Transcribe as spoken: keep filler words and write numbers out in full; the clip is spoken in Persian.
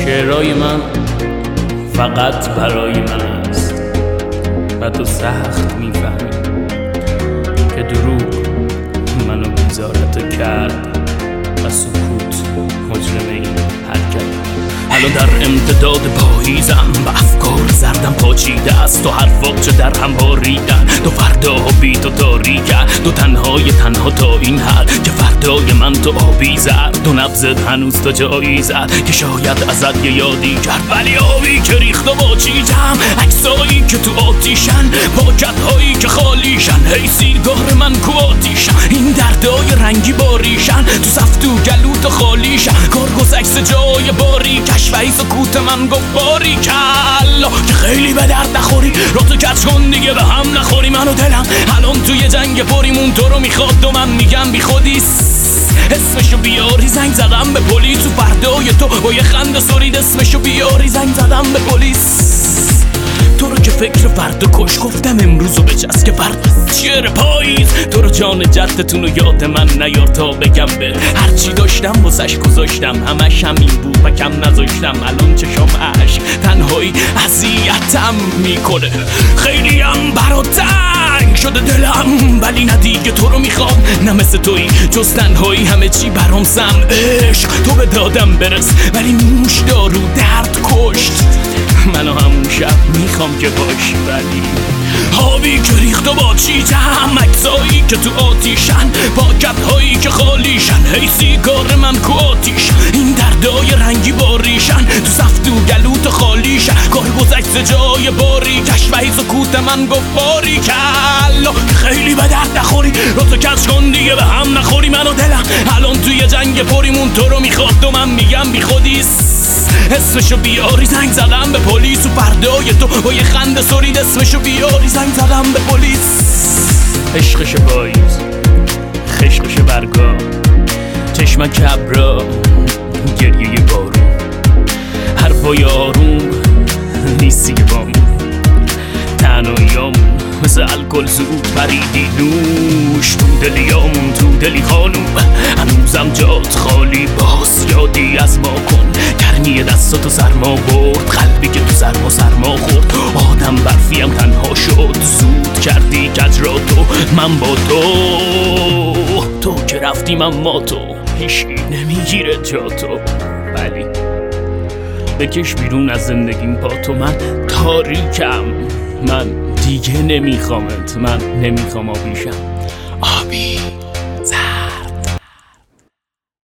شعرهای من فقط برای من است و تو سخت میفهمی که دروغ منو بیزارت کرد و سکوت مجرم این حرکت. الان در امتداد پاییزم و افکار زردم پاچیده است و حرفات چه در هم باریدن. دو فردا بی تو تاریکن، دو تنهای تنها تا این حد که فردای من تو آبی زد. دو نبضت هنوز تا جایی زد که شاید ازت یه یادی کرد، ولی آبی که ریخت و باچیدم. عکسایی که تو آتیشن، پاکتهایی که خالیشن، هی سیگار من کو آتیشن. این دردای رنگی باریشن، تو صف تو گلو تو خالیشن. کارگوز عکس جای باریکش و ای سکوت من گفت باری کلا که خیلی به درد نخوری. رو تو کچ کن دیگه به هم نخوری. من و دلم الان توی جنگ پریمون تو رو میخواد و من میگم بی خودیست. اسمشو بیاری زنگ زدم به پلیس تو فردای تو با یه خنده سرید. اسمشو بیاری زنگ زدم به پلیس. تو رو که فکر فردا کش گفتم امروزو بچست که فردا شعر پاییز. تو رو جان جدتون و یاد من نیار تا بگم به هرچی داشتم واسش گذاشتم. همش همین بود و کم نذاشتم. الان چشام عشق تنهایی اذیتم میکنه. خیلی هم برات تنگ شده دلم، ولی نه دیگه تو رو میخوام. نه مثل تویی جز تنهایی همه چی برام سم. عشق تو به دادم برس ولی موش دارو درد کشت. منو همون شب میخوام که باشی، ولی آبی که ریخت و باچیدم. عکسایی که تو آتیشن، پاکتهایی که خالیشن، هی سیگار من کو آتیش. این دردای رنگی باریشن، تو صف تو گلو تو خالیشن. کارگوز عکس جای باریکش و هی سکوت من گفت باری کلا که خیلی به درد نخوری. رو تو کچ کن دیگه به هم نخوری. من و دلم الان توی جنگ پریمون تو رو میخواد و من میگم بی خودیست. اسمشو بیاری زنگ زدم به پلیس و فردای تو با یه خنده سرید. اسمشو بیاری زنگ زدم به پلیس. عشقش پاییز، خشقش برگا، چشمک ابرا، گریه بارون، حرفای آروم نیستی بام. تنهاییامون مثل الکل زود پریدی نوش تو دلیامون. تو دلی خانوم هنوزم جات خالی، باز یادی از ما کن. گرمی دستاتو سرما برد، قلبی که تو سرما سرما خورد. آدم برفیم تنها شد، زود کردی کج را تو من با تو. تو که رفتیم اما تو هیچکی نمیگیره جا تو، ولی بکش بیرون از زندگیم پا تو. من تاریکم، من دیگه نمیخوامت، من نمیخوام آبیشم. آبی